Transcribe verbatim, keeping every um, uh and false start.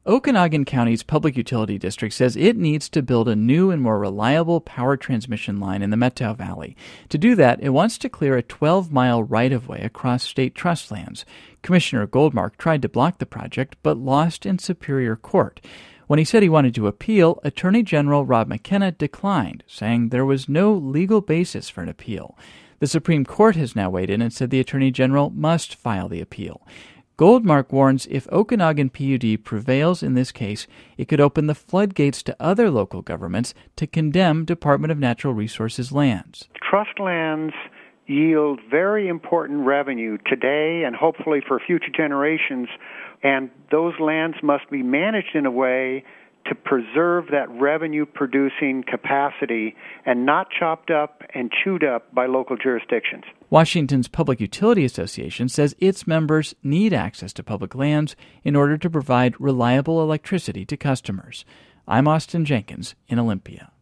Okanogan County's Public Utility District says it needs to build a new and more reliable power transmission line in the Methow Valley. To do that, it wants to clear a twelve-mile right-of-way across state trust lands. Commissioner Goldmark tried to block the project, but lost in Superior Court. When he said he wanted to appeal, Attorney General Rob McKenna declined, saying there was no legal basis for an appeal. The Supreme Court has now weighed in and said the Attorney General must file the appeal. Goldmark warns if Okanogan P U D prevails in this case, it could open the floodgates to other local governments to condemn Department of Natural Resources lands. Trust lands yield very important revenue today and hopefully for future generations, and those lands must be managed in a way to preserve that revenue-producing capacity and not chopped up and chewed up by local jurisdictions. Washington's Public Utility Association says its members need access to public lands in order to provide reliable electricity to customers. I'm Austin Jenkins in Olympia.